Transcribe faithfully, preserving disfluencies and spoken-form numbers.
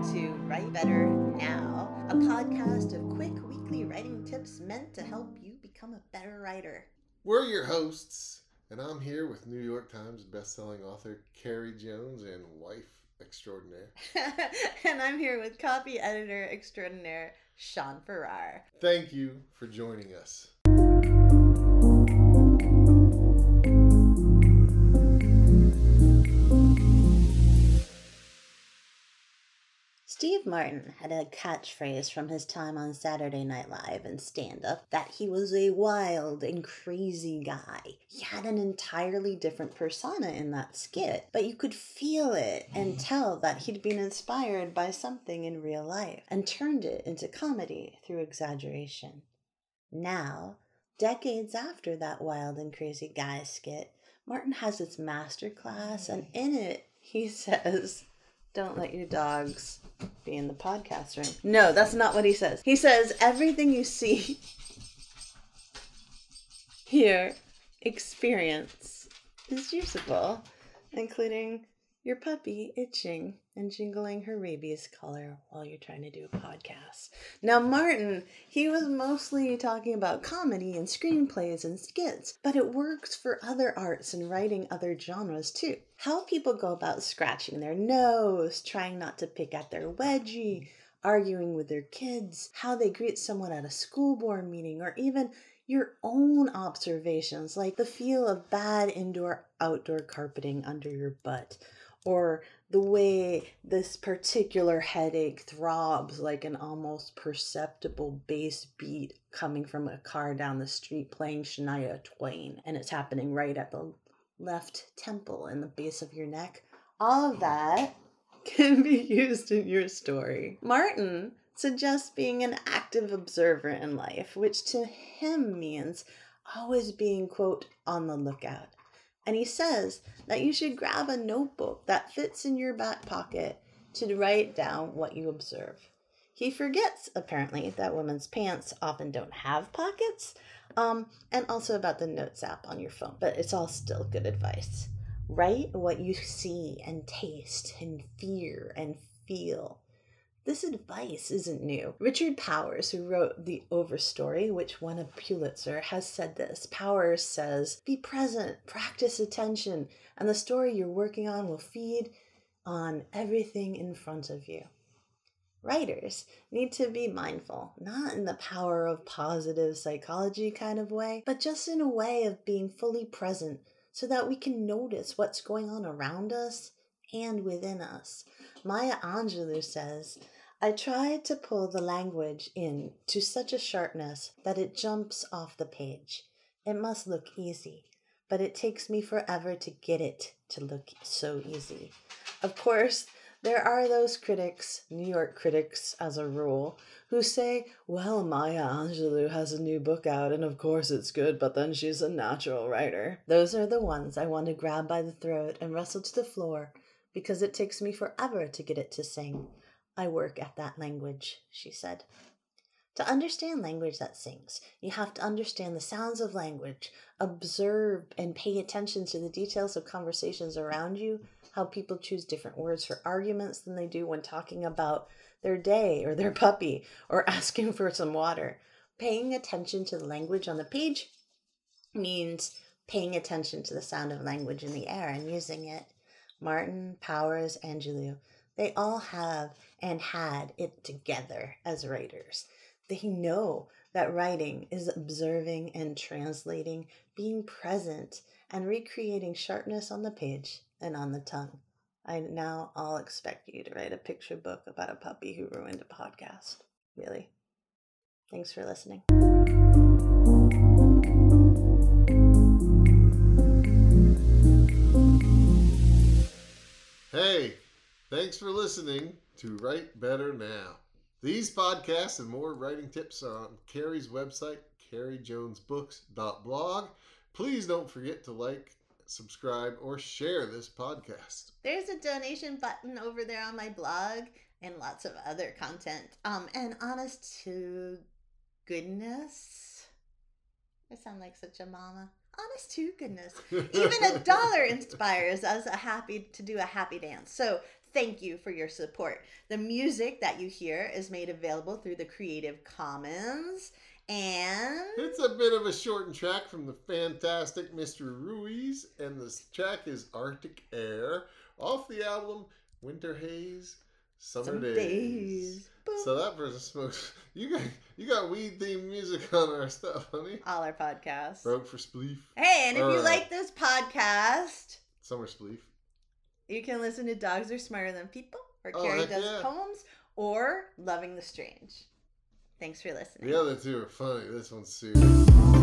to Write Better Now, a podcast of quick weekly writing tips meant to help you become a better writer. We're your hosts, and I'm here with New York Times bestselling author Carrie Jones and wife extraordinaire. And I'm here with copy editor extraordinaire Sean Farrar. Thank you for joining us. Steve Martin had a catchphrase from his time on Saturday Night Live and stand-up that he was a wild and crazy guy. He had an entirely different persona in that skit, but you could feel it and tell that he'd been inspired by something in real life and turned it into comedy through exaggeration. Now, decades after that wild and crazy guy skit, Martin has his masterclass, and in it he says, "Don't let your dogs be in the podcast room." No, that's not what he says. He says, everything you see, hear, experience is usable, including your puppy itching and jingling her rabies collar while you're trying to do a podcast. Now, Martin, he was mostly talking about comedy and screenplays and skits, but it works for other arts and writing other genres too. How people go about scratching their nose, trying not to pick at their wedgie, arguing with their kids, how they greet someone at a school board meeting, or even your own observations, like the feel of bad indoor-outdoor carpeting under your butt, or the way this particular headache throbs like an almost perceptible bass beat coming from a car down the street playing Shania Twain, and it's happening right at the left temple in the base of your neck. All of that can be used in your story. Martin suggests being an active observer in life, which to him means always being, quote, on the lookout. And he says that you should grab a notebook that fits in your back pocket to write down what you observe. He forgets, apparently, that women's pants often don't have pockets, um, and also about the Notes app on your phone. But it's all still good advice. Write what you see and taste and fear and feel. This advice isn't new. Richard Powers, who wrote The Overstory, which won a Pulitzer, has said this. Powers says, be present, practice attention, and the story you're working on will feed on everything in front of you. Writers need to be mindful, not in the power of positive psychology kind of way, but just in a way of being fully present so that we can notice what's going on around us and within us. Maya Angelou says, I try to pull the language in to such a sharpness that it jumps off the page. It must look easy, but it takes me forever to get it to look so easy. Of course, there are those critics, New York critics as a rule, who say, well, Maya Angelou has a new book out and of course it's good, but then she's a natural writer. Those are the ones I want to grab by the throat and wrestle to the floor because it takes me forever to get it to sing. I work at that language, she said. To understand language that sings, you have to understand the sounds of language, observe and pay attention to the details of conversations around you, how people choose different words for arguments than they do when talking about their day or their puppy or asking for some water. Paying attention to the language on the page means paying attention to the sound of language in the air and using it. Martin, Powers, Angelou, they all have and had it together as writers. They know that writing is observing and translating, being present, and recreating sharpness on the page and on the tongue. I now all expect you to write a picture book about a puppy who ruined a podcast. Really. Thanks for listening. Hey, thanks for listening to Write Better Now. These podcasts and more writing tips are on Carrie's website, carrie jones books dot blog. Please don't forget to like, subscribe, or share this podcast. There's a donation button over there on my blog and lots of other content. Um, and honest to goodness, I sound like such a mama. Honest to goodness, even a dollar inspires us a happy to do a happy dance. So Thank you for your support. The music that you hear is made available through the Creative Commons. And it's a bit of a shortened track from the fantastic Mister Ruiz, and this track is Arctic Air off the album Winter Haze, Summer Some Days. days. Boop. So that person smokes. You got you got weed themed music on our stuff, honey. All our podcasts. Broke for Spleef. Hey, and if Or, you uh, like this podcast, Summer Spleef. you can listen to Dogs Are Smarter Than People, or Oh, Carrie heck Does yeah. Poems, or Loving the Strange. Thanks for listening. The other two are funny. This one's serious.